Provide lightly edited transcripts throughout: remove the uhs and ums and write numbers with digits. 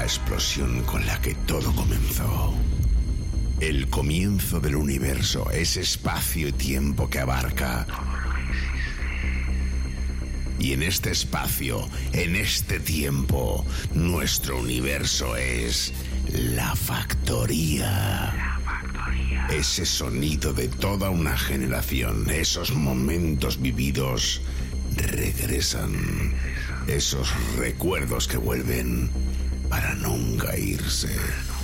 la explosión con la que todo comenzó. El comienzo del universo, ese espacio y tiempo que abarca. Y en este espacio, en este tiempo, nuestro universo es la factoría. Ese sonido de toda una generación, esos momentos vividos regresan. Esos recuerdos que vuelven para nunca irse.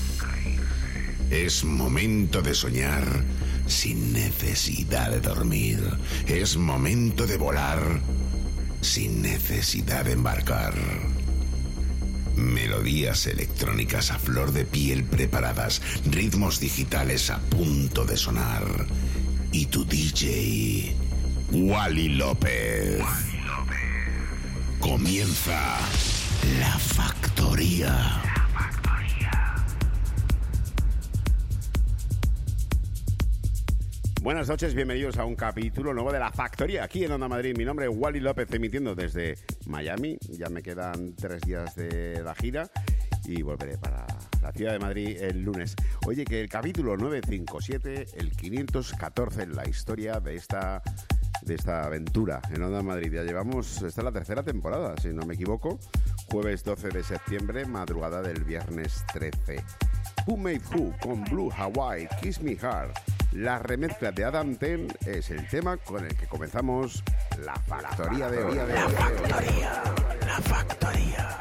Es momento de soñar sin necesidad de dormir. Es momento de volar sin necesidad de embarcar. Melodías electrónicas a flor de piel preparadas, ritmos digitales a punto de sonar. Y tu DJ, Wally López. Comienza La Factoría. Buenas noches, bienvenidos a un capítulo nuevo de La Factoría, aquí en Onda Madrid. Mi nombre es Wally López, emitiendo desde Miami. Ya me quedan 3 días de la gira y volveré para la ciudad de Madrid el lunes. Oye, que el capítulo 957, el 514 en la historia de esta aventura en Onda Madrid. Ya llevamos, esta es la tercera temporada, si no me equivoco. Jueves 12 de septiembre, madrugada del viernes 13. Who Made Who con Blue Hawaii, Kiss Me Hard. La remezcla de Adam Ten es el tema con el que comenzamos La Factoría de hoy. La Factoría, La Factoría.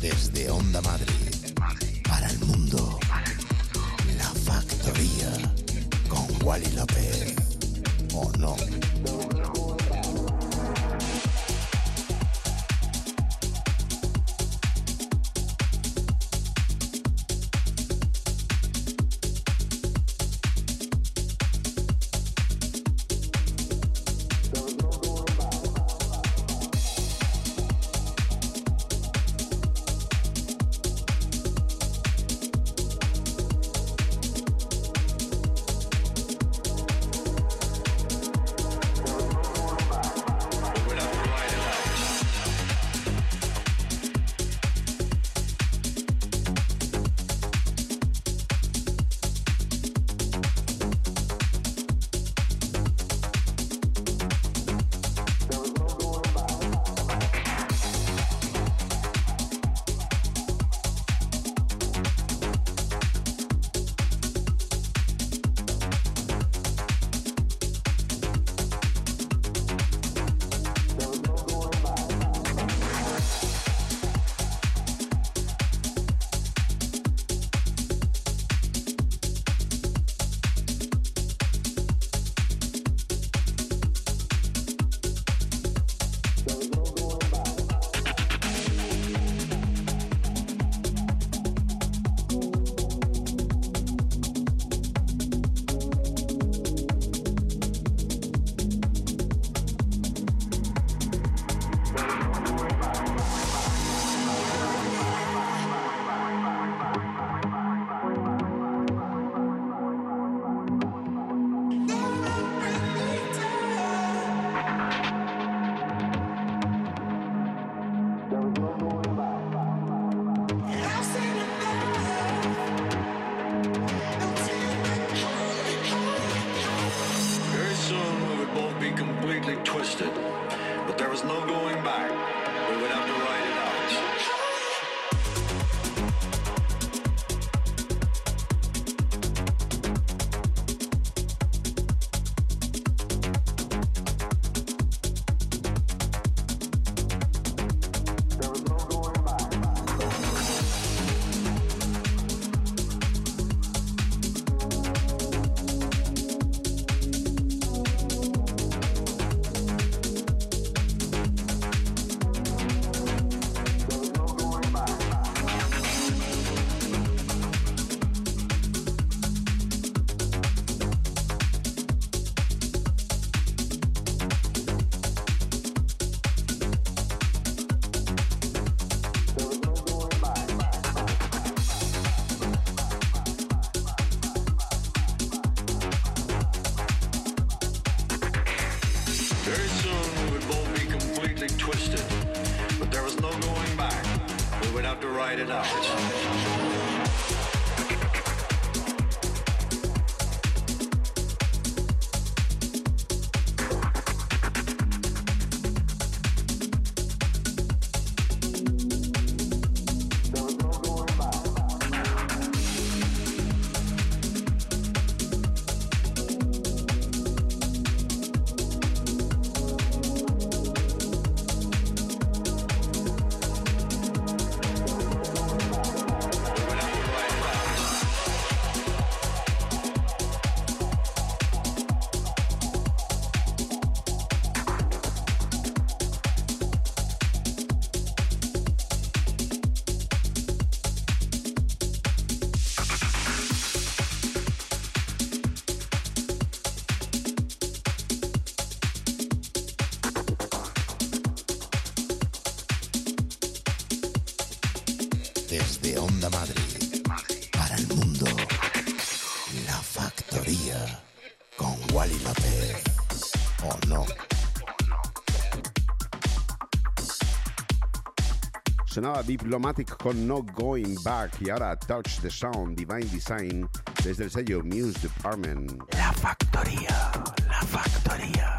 Desde Onda Madrid, para el mundo, La Factoría, con Wally López. ¿O no? Desde Onda Madrid, para el mundo, La Factoría, con Wally López. ¿O no? Sonaba Diplomatic con No Going Back y ahora Touch the Sound, Divine Design, desde el sello Muse Department. La Factoría, La Factoría.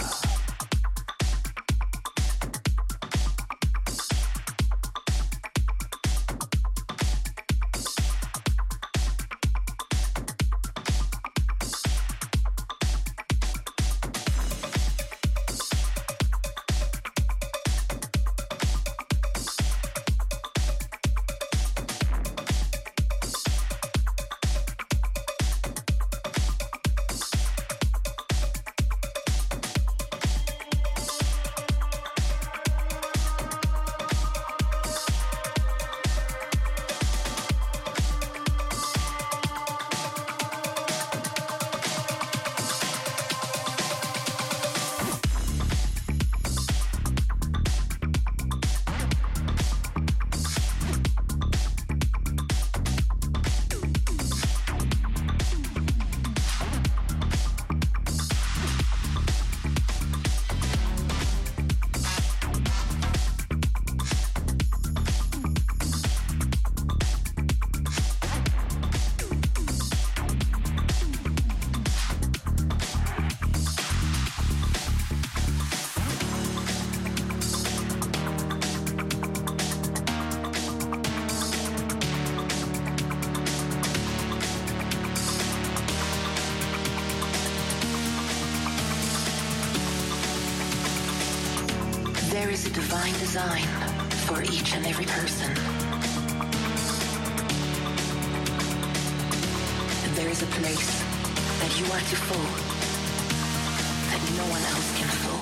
There is a divine design for each and every person. There is a place that you are to fill that no one else can fill.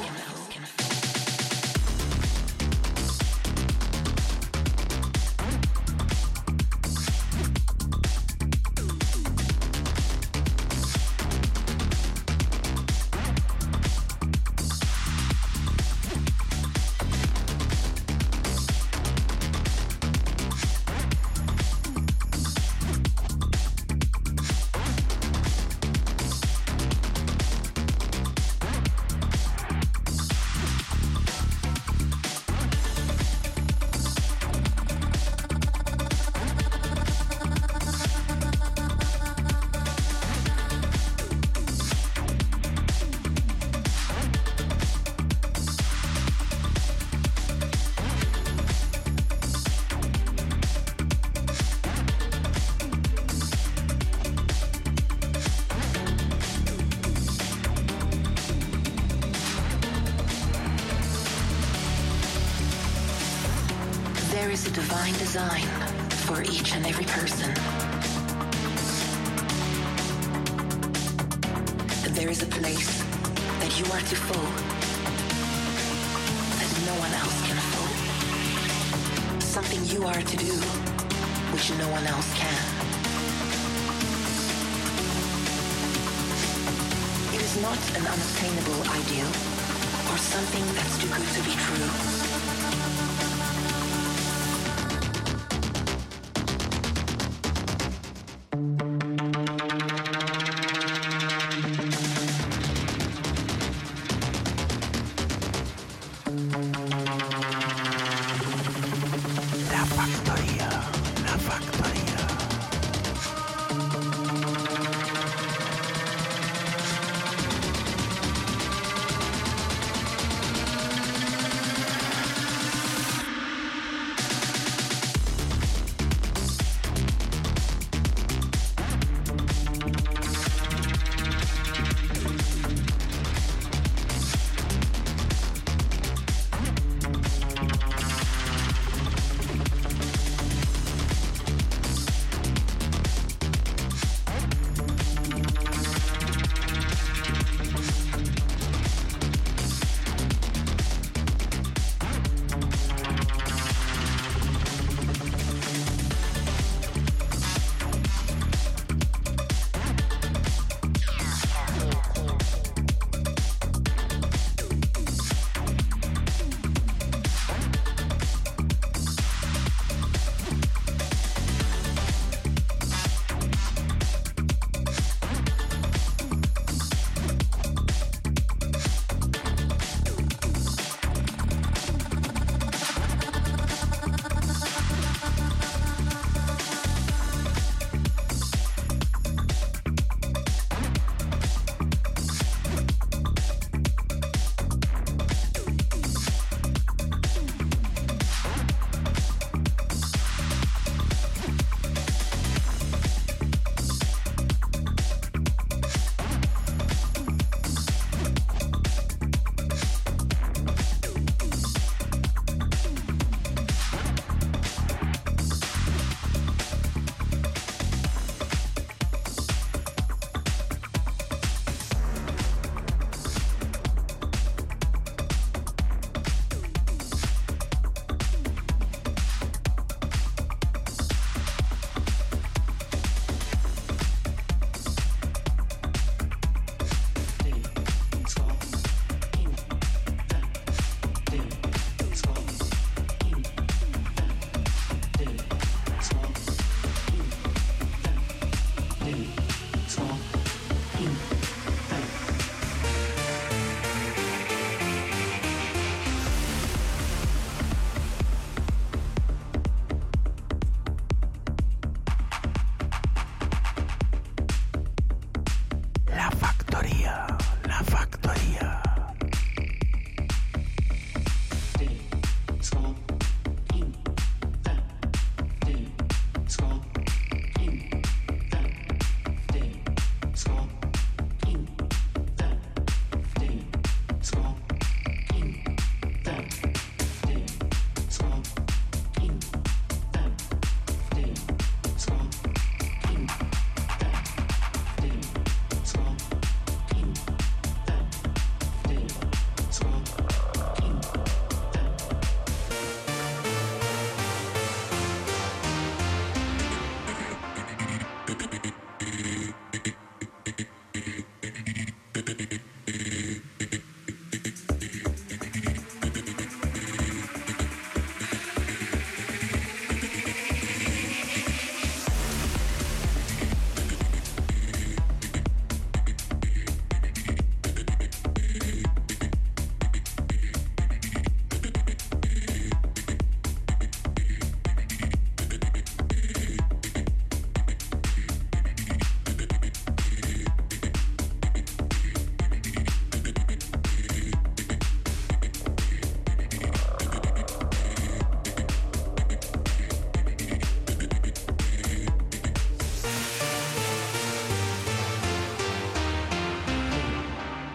There is a divine design for each and every person. There is a place that you are to fill that no one else can fill. Something you are to do which no one else can. It is not an unattainable ideal or something that's too good to be true.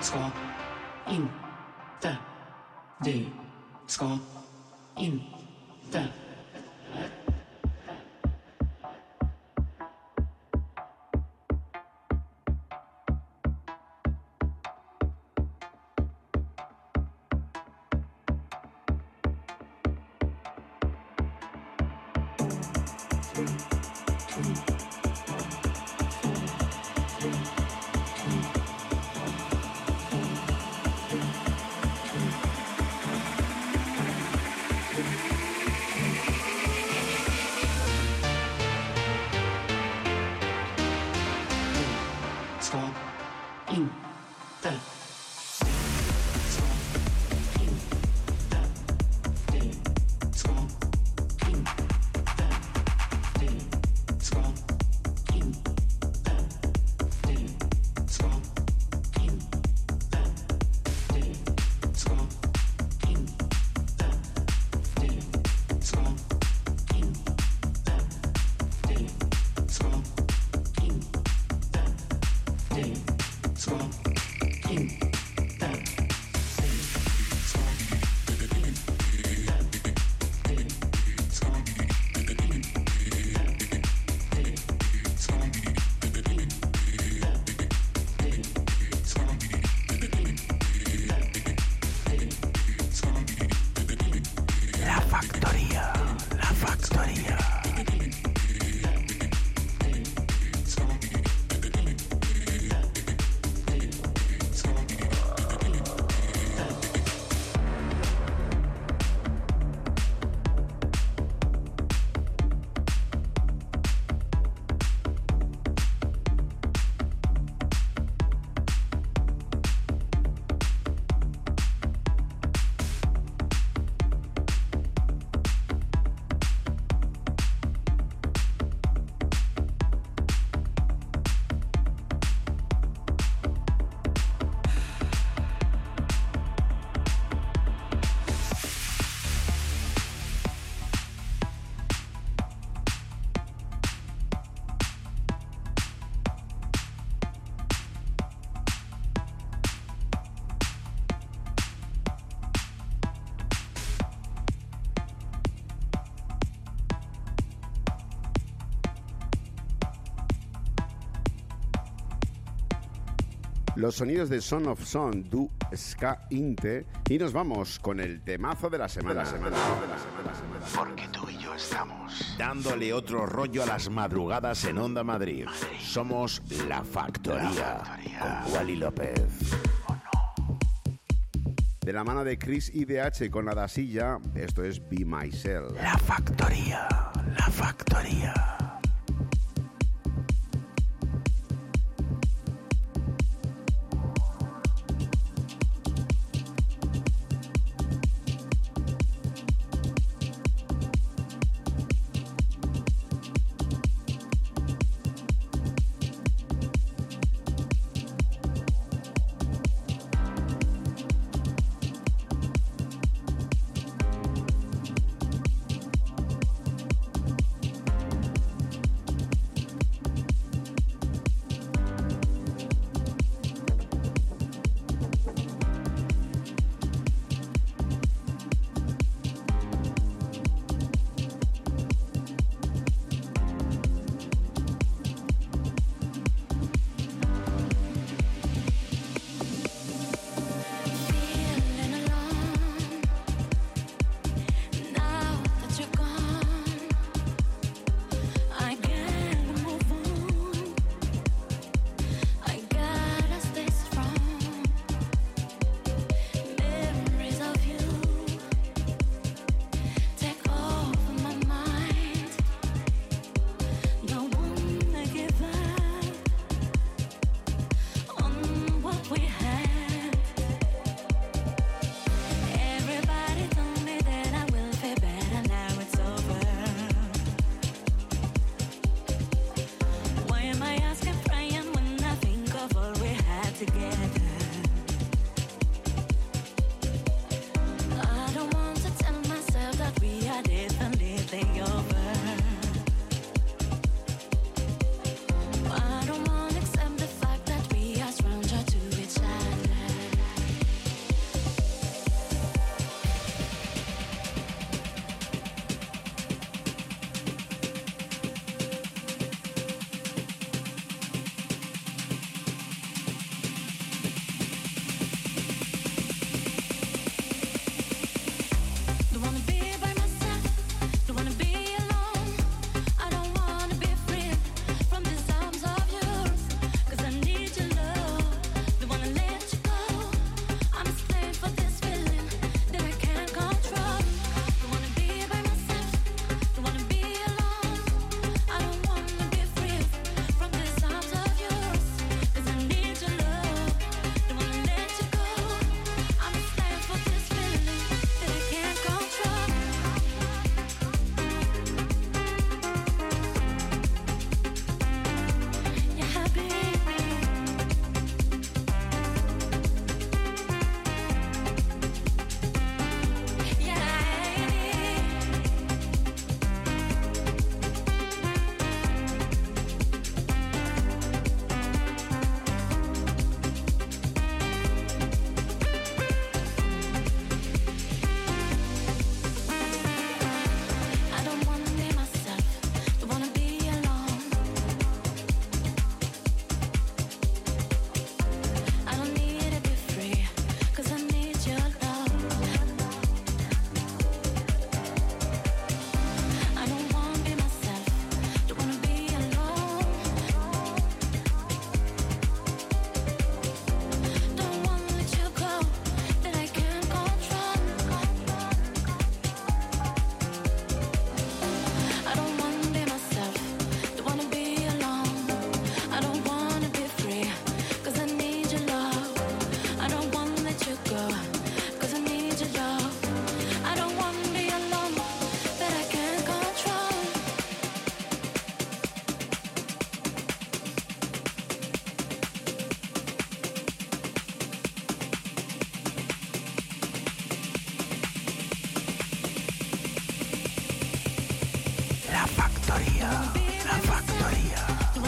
ska inte du ska inte Los sonidos de Son of Son, Du Ska Inte, y nos vamos con el temazo de la semana. Porque tú y yo estamos dándole otro rollo a las madrugadas en Onda Madrid. Somos La Factoría, con Wally López. De la mano de Chris IDH con la Dasilla, esto es Be Myself. La Factoría, La Factoría. La Factoría.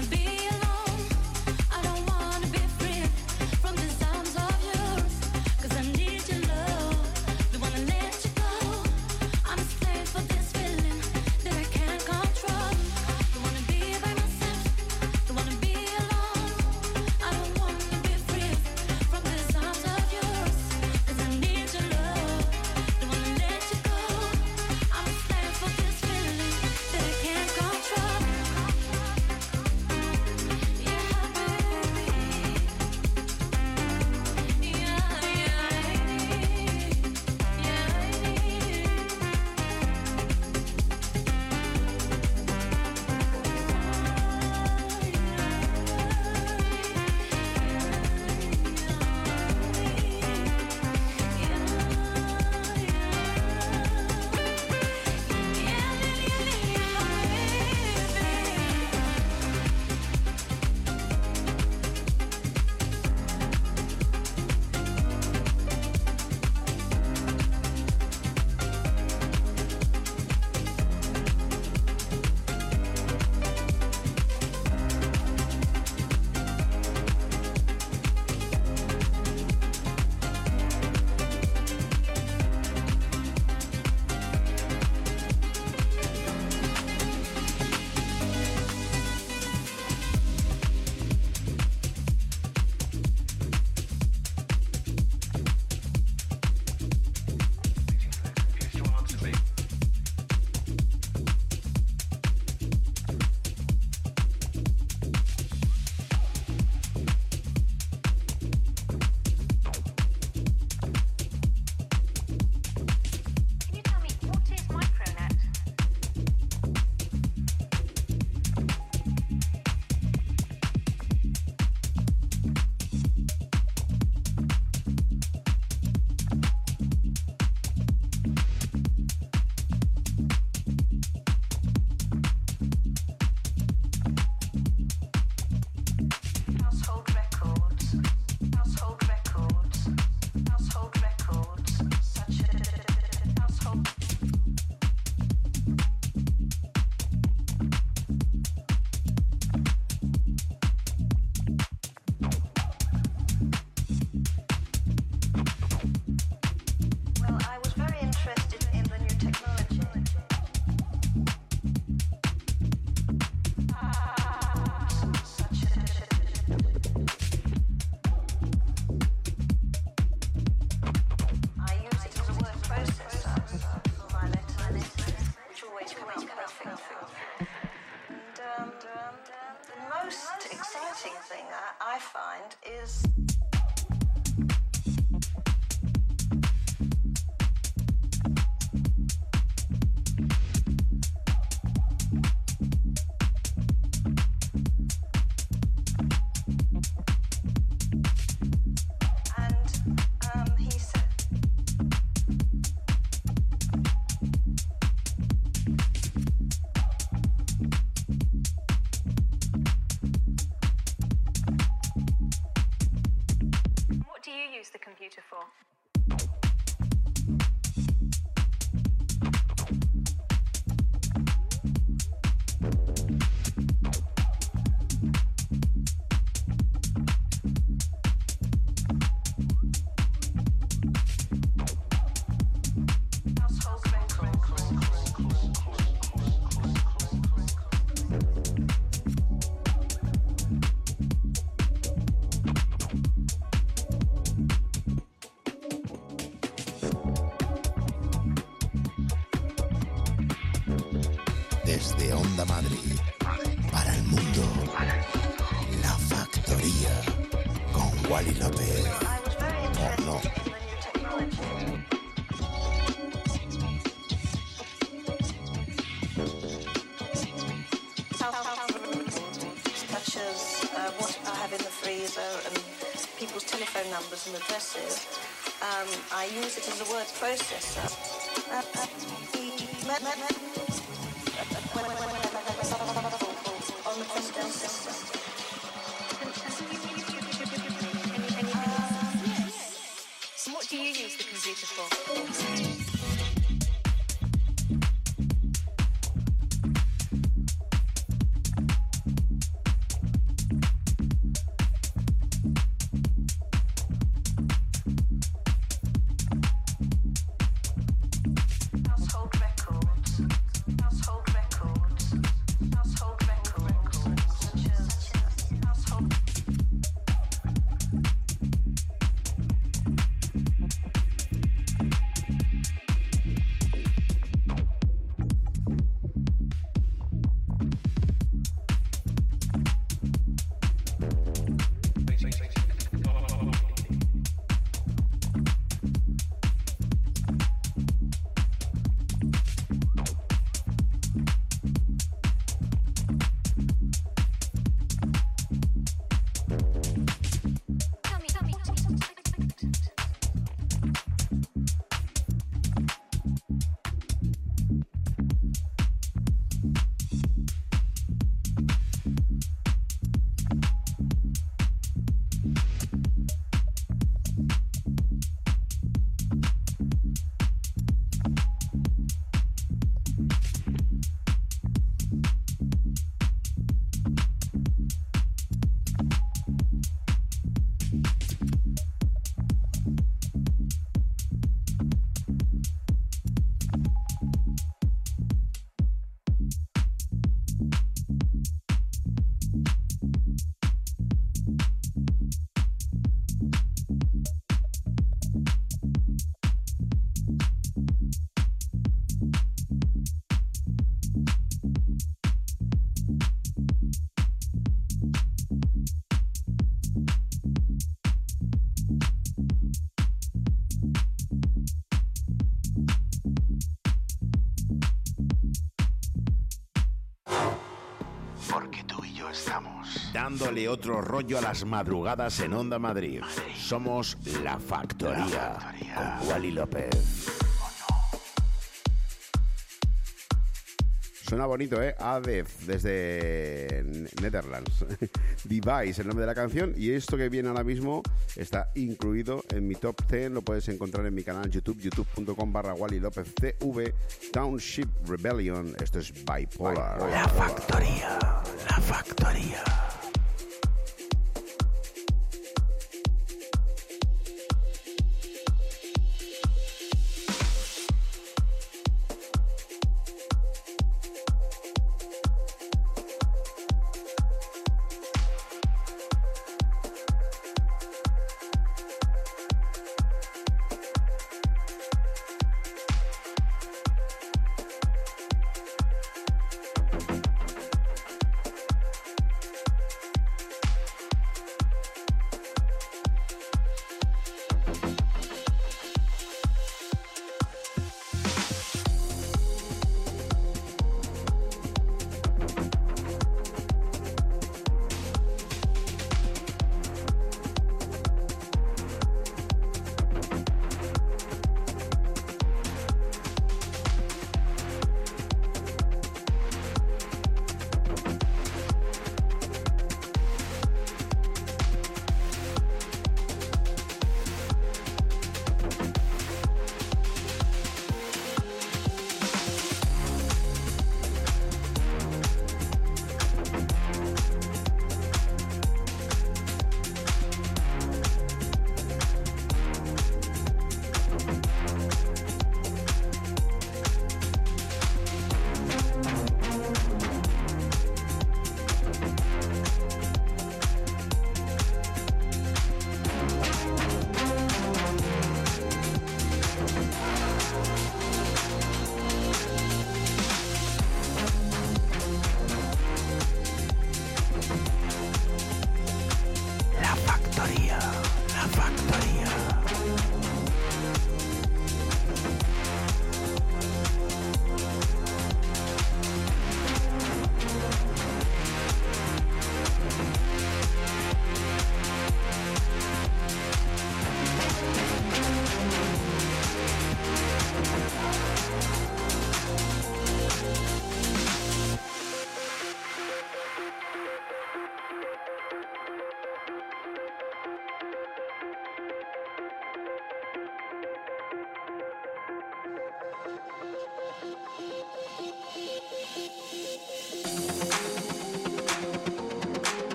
I find is the computer for? Desde Onda Madrid, para el mundo, La Factoría, con Wally López. Oh, no. Such as what I have in the freezer and people's telephone numbers and addresses. I use it as a word processor. On the Prestel system. So what do you use the computer for? dándole otro rollo a las madrugadas en Onda Madrid. Somos La Factoría, con Wally López. Suena bonito, ¿eh? Adef, desde Netherlands. Device, el nombre de la canción. Y esto que viene ahora mismo está incluido en mi top 10. Lo puedes encontrar en mi canal YouTube, youtube.com/Wally López TV. Township Rebellion. Esto es Bipolar. La Factoría, La Factoría.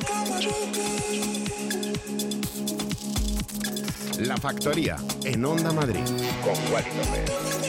La Factoría, en Onda Madrid, con Wally López.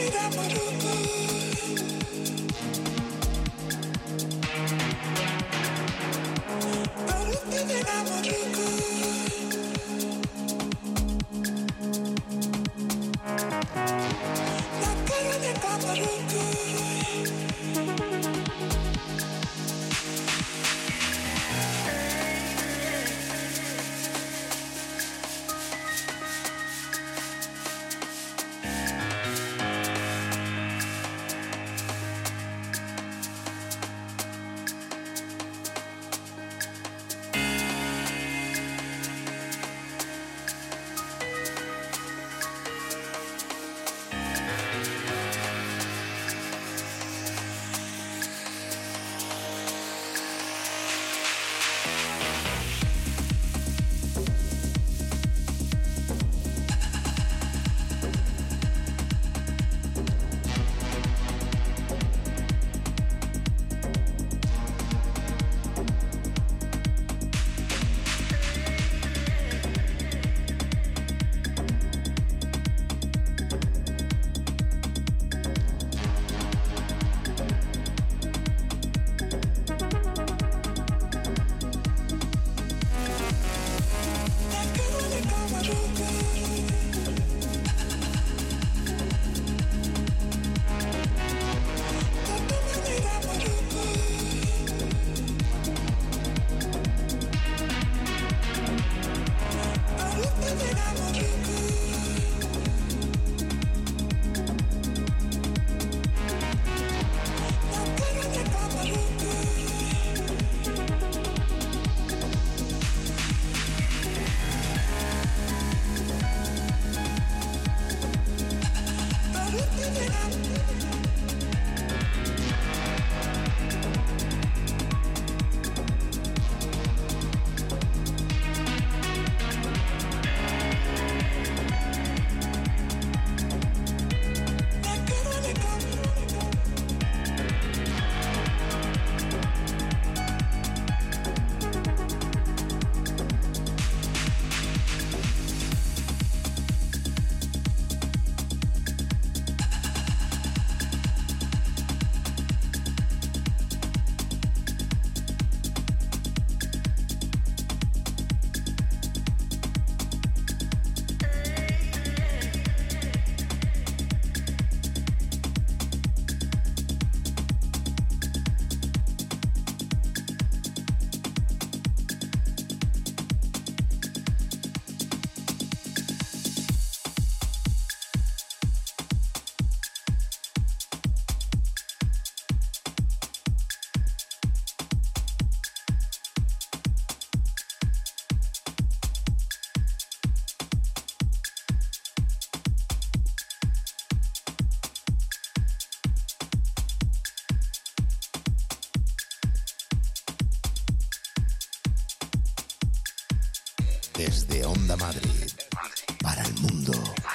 Desde Onda Madrid, para el mundo,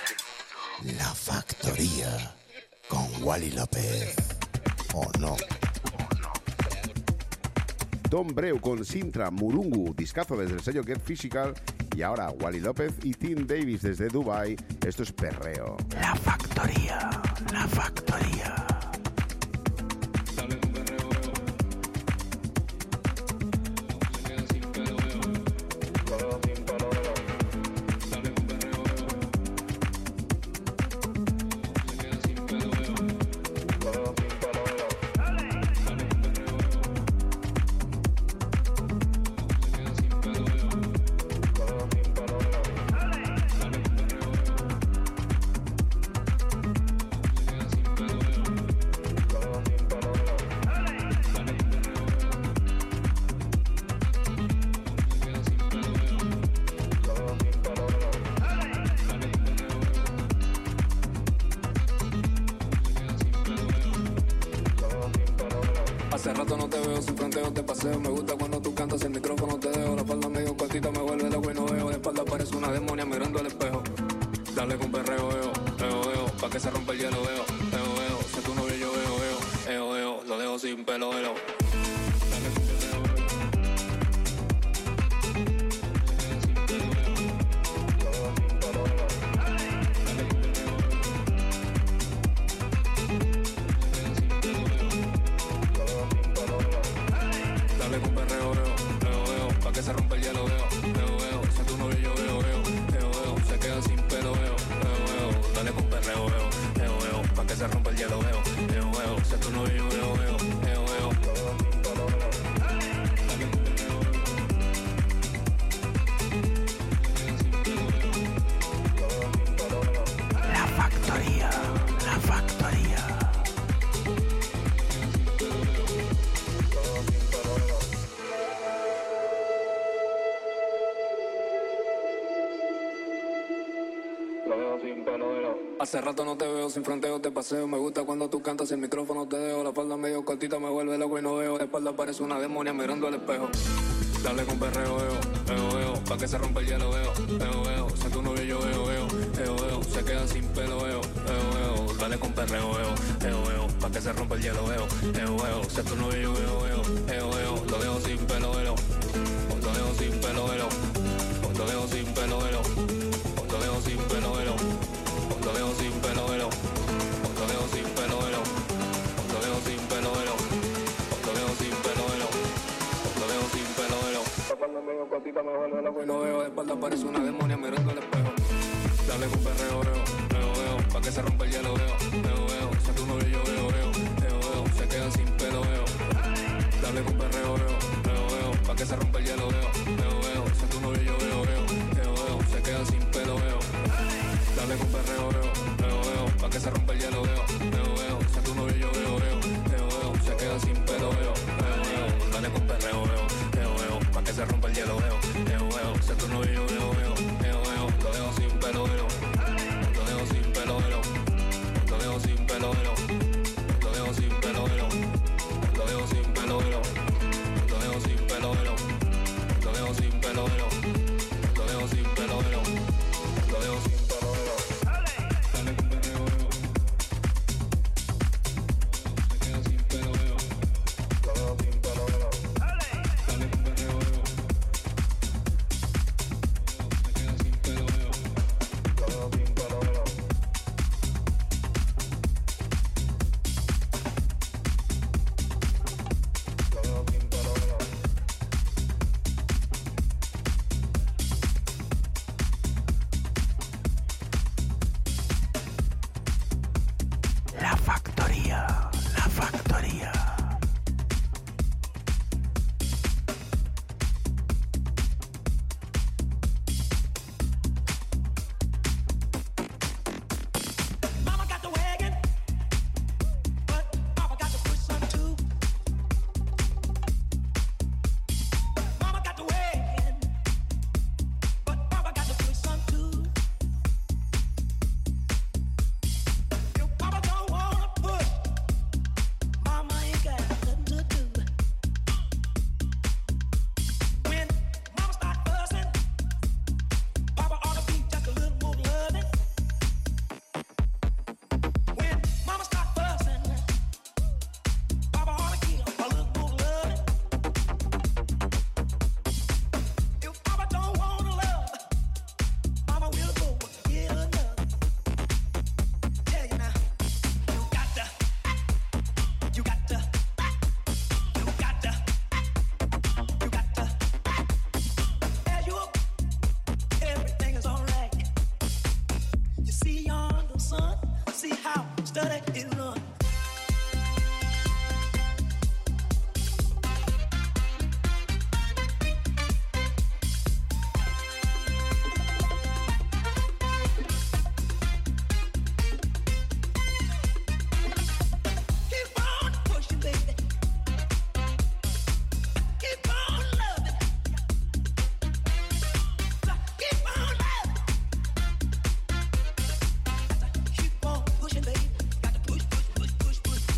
La Factoría, con Wally López. ¿O no? Don Breu con Sintra Murungu, discazo desde el sello Get Physical. Y ahora Wally López y Tim Davis desde Dubai. Esto es perreo. La Factoría, La Factoría. Hace rato no te veo, sin fronteo te paseo. Me gusta cuando tú cantas, el micrófono te dejo. La falda medio cortita me vuelve loco y no veo. De espalda parece una demonia mirando al espejo. Dale con perreo, pa' que se rompa el hielo, si tu novio yo veo, lo dejo sin pelo, se rompa el hielo, veo. Sé tu novio, veo. La factoría. Hace rato no te veo, sin fronteo te paseo. Me gusta cuando tú cantas, el micrófono te dejo. La falda medio cortita me vuelve loco y no veo. De espalda parece una demonia mirando al espejo. Dale con perreo, veo. Pa' que se rompa el hielo, veo. Sé tu novio, yo veo. Se queda sin pelo, veo. Dale con perreo, veo. Pa' que se rompa el hielo, veo. Sé tu novio, yo veo. Lo dejo sin pelo, veo. Lo dejo sin pelo, veo. Lo dejo sin pelo, veo. Lo dejo sin pelo, veo. Lo dejo sin pelo, veo. Lo dejo sin pelo, veo. Lo dejo sin pelo, veo. Lo dejo sin pelo, veo. Lo dejo sin pelo, veo. La falda medio cortita me vuelve loco y no veo. De espalda parece una demonia mirando al espejo. Dale con perreo, veo. Pa' que se rompa el hielo, veo. Sé tu novio, yo veo. Se queda sin pelo, veo. Dale con perreo, veo. Pa' que se rompa el hielo, veo. Sé tu novio, yo veo. Se queda sin pelo, veo. Dale con perreo, veo. Pa' que se rompa el hielo, veo. Sé tu novio, yo veo. Se queda sin pelo, veo. Dale con perreo, veo. Pa' que se rompa el hielo, veo. Sé tu novio, yo veo. Lo dejo sin pelo, veo. Lo dejo sin pelo, veo. Lo dejo sin pelo, veo. Lo dejo sin pelo, veo. Lo dejo sin pelo, veo. Lo dejo sin pelo, veo. Lo dejo sin pelo, veo. Lo dejo sin pelo, veo. Lo dejo sin pelo, veo. Dale con perreo, veo. Se queda sin pelo, veo. Lo dejo sin pelo, veo. Dale con perreo, veo. Se queda sin pelo, veo. Lo dejo sin pelo, veo. Lo dejo sin pelo, veo. La factoría. Mama got the wagon, but Papa got to push some too. Mama got the wagon, but Papa got to push some too. If Papa don't wanna push, Mama ain't got nothing to do. When Mama start fussing, Papa ought to be just a little more loving. When Mama start fussing, Papa ought to give a little more loving. If Papa don't wanna love, Mama will go get another. Tell you now, you got to, you got to, you got to, you got to. As you up, everything is alright. You see yonder sun, see how steady it run. Keep on pushing, baby. Keep on loving. Keep on loving. Keep on pushing, baby. Got to push, push, push, push, push.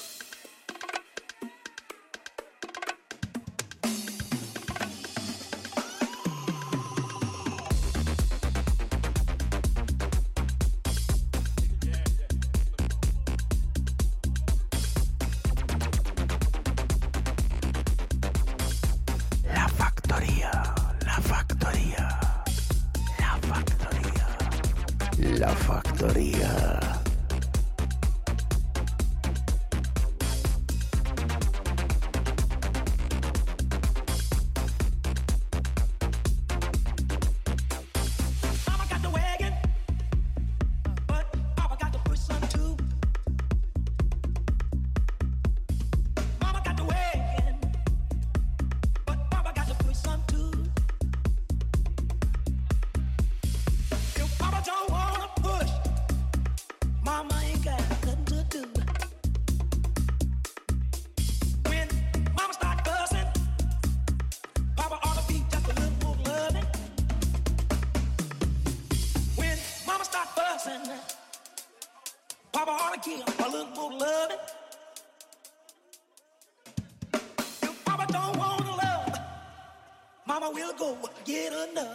La factoría. Mama got the wagon, but Papa got to push some too. Papa ought to give a little more loving. If Papa don't want to love, Mama will go get another.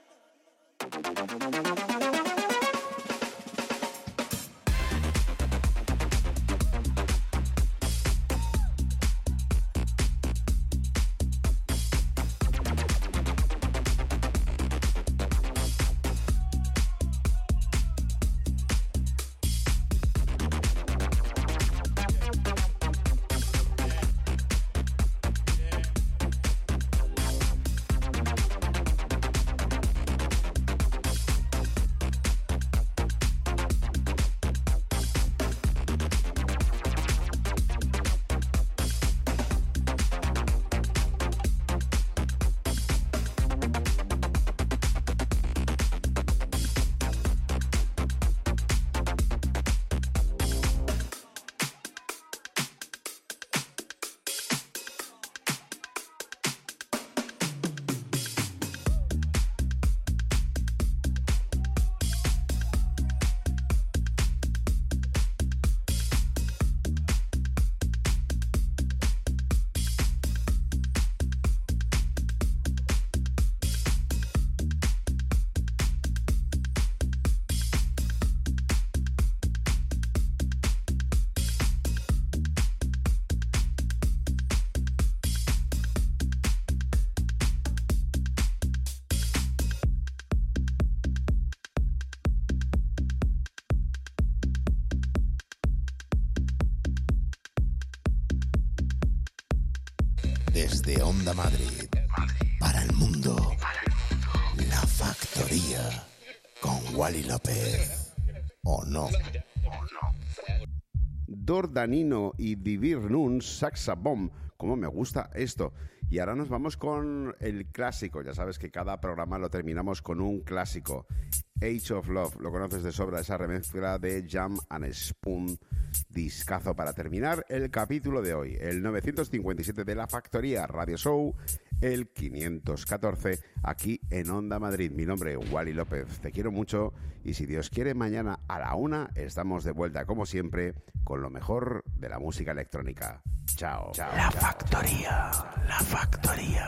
Desde Onda Madrid, para el mundo, La Factoría, con Wally López, ¿o no? Dordanino y Vivir Nun Saxabom. Cómo me gusta esto. Y ahora nos vamos con el clásico. Ya sabes que cada programa lo terminamos con un clásico. Age of Love, lo conoces de sobra, esa remezcla de Jam and Spoon. Discazo para terminar el capítulo de hoy, el 957 de La Factoría Radio Show, el 514 aquí en Onda Madrid. Mi nombre es Wally López, te quiero mucho y si Dios quiere mañana a la 1 estamos de vuelta como siempre con lo mejor de la música electrónica. Chao. Chao. La Factoría, La Factoría.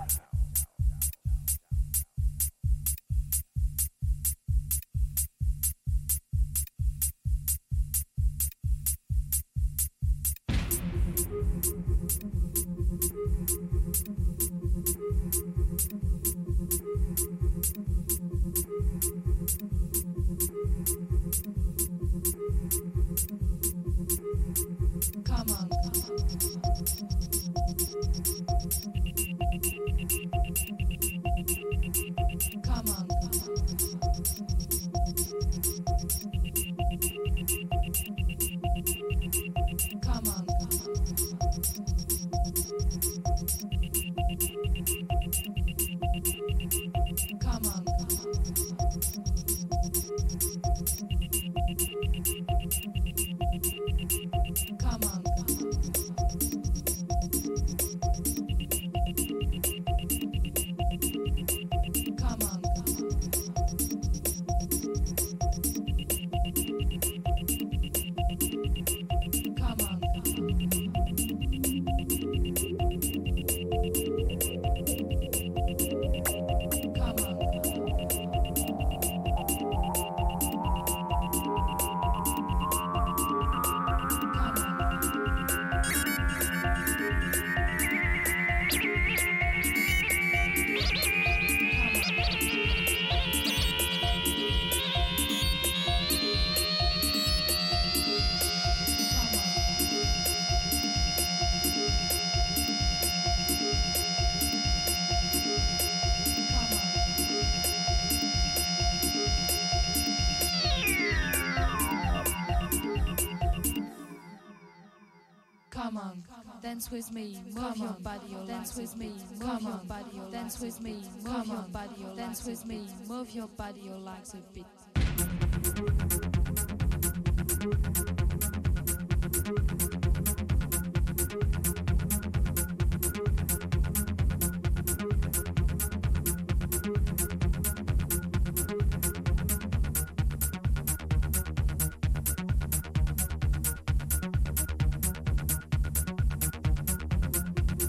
Dance with me, move your body, dance with me, move your body, dance with me, move your body, dance with me, move your body, like a beat.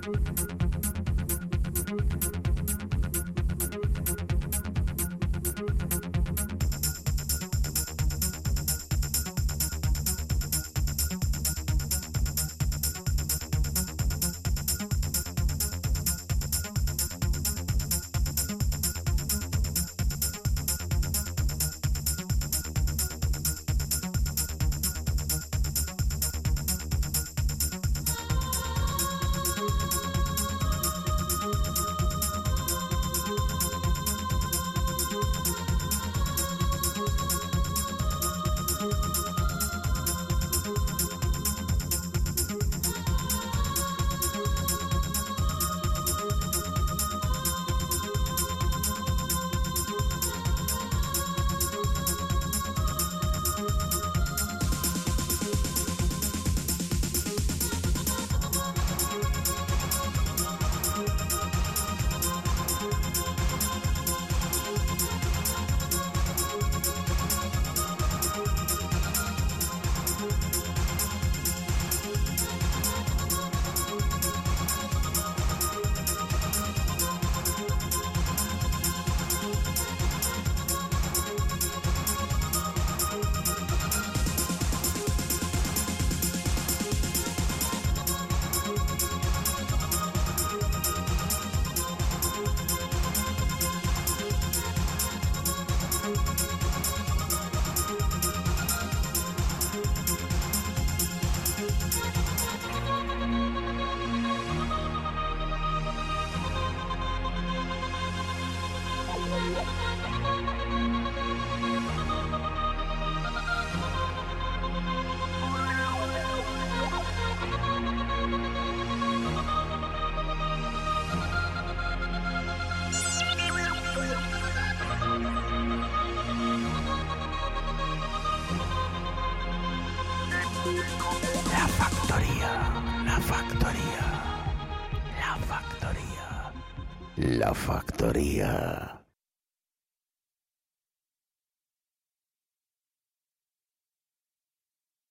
La factoría, la factoría, la factoría, la factoría.